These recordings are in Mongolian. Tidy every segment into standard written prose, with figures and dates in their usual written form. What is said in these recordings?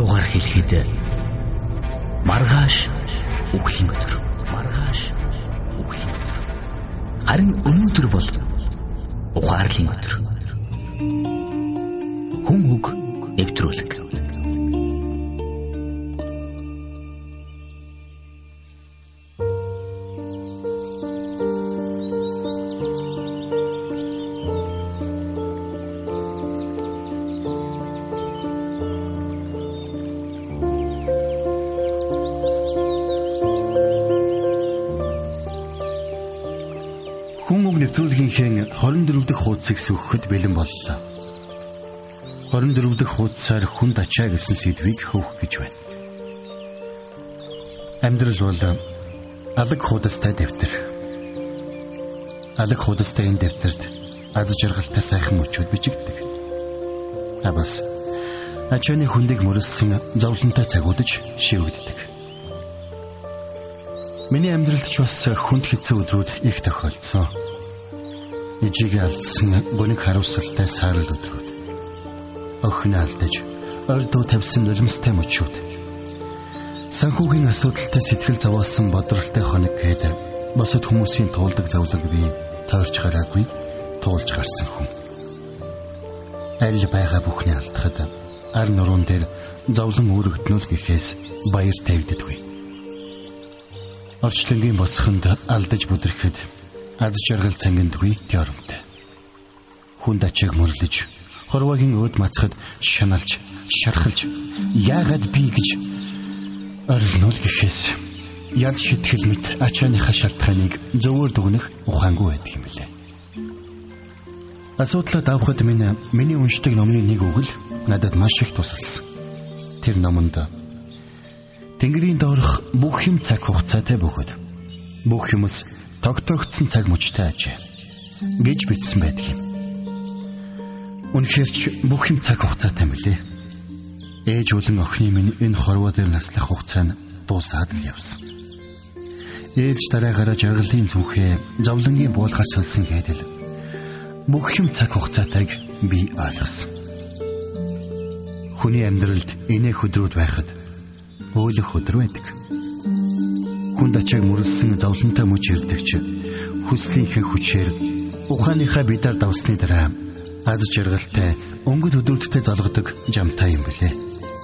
дуугаар хэлэхэд маргааш үхлийн өдөр. Маргааш үхлийн өдөр. Харин өнөөдөр бол ухаарлын өдөр. Хүн үг нэвтрүүлэг. Хүн үг нэвтрүүлгийнхээ 24 дахь хуудсыг сөхөхөд бэлэн боллоо. 24 дахь хуудсаар хүнд ачаа гэсэн сэдвийг хөөх гэж байна. Амьдрал бол алаг хуудастай дэвтэр. Алаг хуудастай энэ дэвтэрт аз жаргалтай сайхан мөчүүд бичигддэг. Бас ачааны хүндийг мөрөссөн зовлонтой цагуудаж шивэгддэг. Миний амьдралд ч бас хүнд хэцүү өдрүүд их тохиолдсон. Ижиг алдсан гониг харуулсалтай саарал өдрүүд. Охин алдаж, ордуу тавьсан нулимстай мөчүүд. Санхүүгийн асуудалтай сэтгэл зовоосон бодролтой хоног гээд босод хүмүүсийн туулдаг зовлог би тойрч гараагүй, туулж гарсан хүн. Аль байгаа бүхний алдахад ар нуруунд дээр зовлон үүрэгднүүл гэхээс баяр тавигддаггүй. Орчлонгийн босхонд алдаж бүдрэхэд аз жаргал цангиндгүй теоремтэй. Хүнд ачааг мөрлөж, хорвоогийн өөд мацхад шаналж, шархалж, яагаад би гэж орилнол гэхээс ял шитгэл мэт ачааныхаа шалтгааныг зөвөр дүгнэх ухаангүй байдаг юм лээ. Асуудлаа давхад миний уншдаг номны нэг үг л надад маш их тусалсан. Тэр номонд Тэнгэрийн доорх бүх юм цаг хугацаатай бөгөөд бүх юмс тогтоогдсон цаг мөчтэй ажээ гэж бичсэн байдаг юм. Үнэхээр ч бүх юм цаг хугацаатай мөлий. Ээж үлэн охины минь энэ хорвоо дээр наслах хугацаа нь дуусаад л явсан. Ээлж дараагаараа жаргалын зүнхээ зовлонгийн буулгаар салсан гэдэл бүх юм цаг хугацаатайг би ойлгосон. Хүний амьдралд энээх өдрүүд байхад өөлөх өдөр байдаг. Хүнд ачааг мөрөлсөн зовлонтой мөч ирдэгч хүслийнхээ хүчээр ухааныхаа бидаар давсны дараа аз жаргалтай өнгөт өдрүүдтэй золгодог жамтай юм билээ.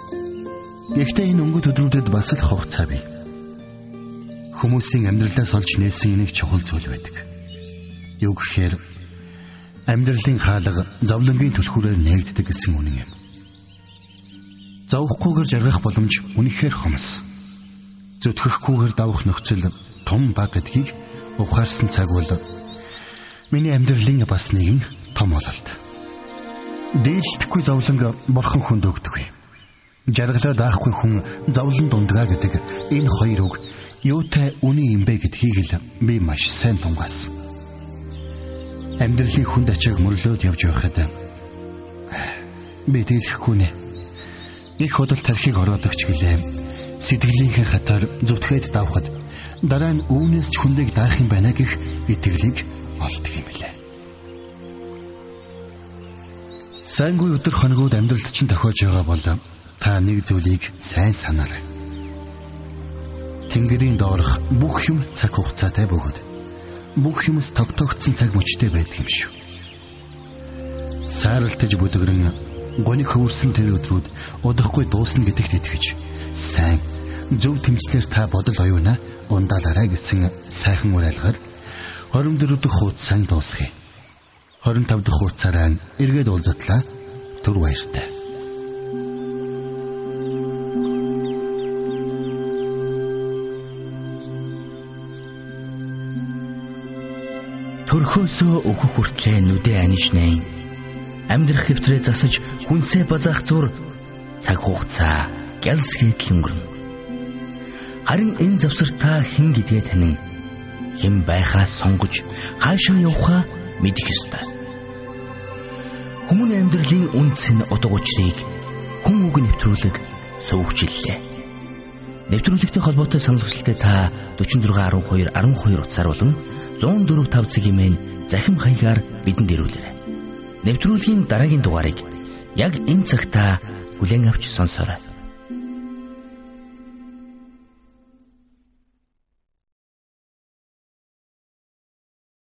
Гэхдээ энэ өнгөт өдрүүдэд бас л хугацаа бий. Хүмүүсийн амьдралаас олж нээсэн нэг чухал зүйл байдаг. Юу гэхээр амьдралын хаалга зовлонгийн түлхүүрээр нээгддэг гэсэн үнэн юм. Зовхгүйгээр жаргах боломж үнэхээр хомс. Зүтгэхгүйгээр давах нөхцөл том баг гэдгийг ухаарсан цаг бол миний амьдралын бас нэгэн том ололт. Дээлдэхгүй зовлон бурхан хүнд өгдөггүй. Жаргалаа даахгүй хүн зовлон дундгаа гэдэг энэ хоёр үг юутай үний юм бэ гэдгийг л би маш сайн тунгаасан. Амьдралын хүнд ачааг мөрлөөд явж байхад би дийлэхгүй нэ. Их хөдөл тархийг ороодогч гэлээ. Сэтгэлийнхээ хатаар зүтгээд давхад дараа нь үүнээс ч хүндийг даах юм байна гэх итгэлийг олддог юм лээ. Сайнгүй өдөр хоногуд амьдралд чинь тохиолж байгаа бол та нэг зүйлийг сайн санаарай. Тэнгэрийн доорх бүх юм цаг хугацаатай бөгөөд бүх юмс тогтоогдсон цаг мөчтэй байдаг юм шүү. Сааралтаж бүдгэрэн гониг хөвөрсөн тэр өдрүүд удахгүй дуусна гэдэгт итгэж сайн зөв тэмцлэр та бодол оюуна ундaalаарай гэсэн сайхан уриалгаар 24 дахь хуудсаа дуусгая. 25 дахь хуудсаараа эргээд уулзтлаа. Түр баяртай. Төрхөөсөө өөхөх хүртлээ нүдээ аниж нэйн. Амьдрах хэвтрээ засаж хүнсээ базаах зур цаг хугацаа гялсгээтл өнгөрнө. Харин энэ завсартаа хэн гэдгээ танин хэн байхаа сонгож хаашаа явахаа мэдэх ёстой. Хүмүүний амьдралын үндэс нь утга учирыг хүн үг нэвтрүүлэг сувгчлээ. Нэвтрүүлэгтэй холбоотой санал хүсэлтээ та 46 12 12 утсаар болон 104 5 цагийн захим хаягаар бидэнд ирүүлээрэй. Нэвтрүүлгийн дараагийн дугаарыг яг энэ цагтаа хүлээн авч сонсоорой.